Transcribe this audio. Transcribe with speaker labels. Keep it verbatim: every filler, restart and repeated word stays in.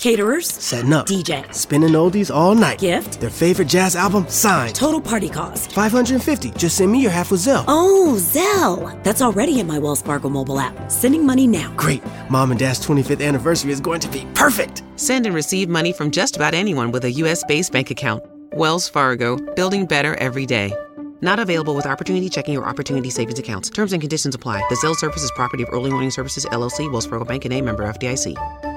Speaker 1: Caterers.
Speaker 2: Setting up.
Speaker 1: D J.
Speaker 2: Spinning oldies all night.
Speaker 1: Gift.
Speaker 2: Their favorite jazz album, signed.
Speaker 1: Total party cost.
Speaker 2: five hundred fifty. Just send me your half with Zelle.
Speaker 1: Oh, Zelle. That's already in my Wells Fargo mobile app. Sending money now.
Speaker 2: Great. Mom and Dad's twenty-fifth anniversary is going to be perfect.
Speaker 3: Send and receive money from just about anyone with a U S based bank account. Wells Fargo. Building better every day. Not available with Opportunity Checking or Opportunity Savings accounts. Terms and conditions apply. The Zelle service is property of Early Morning Services, L L C, Wells Fargo Bank, and a member F D I C.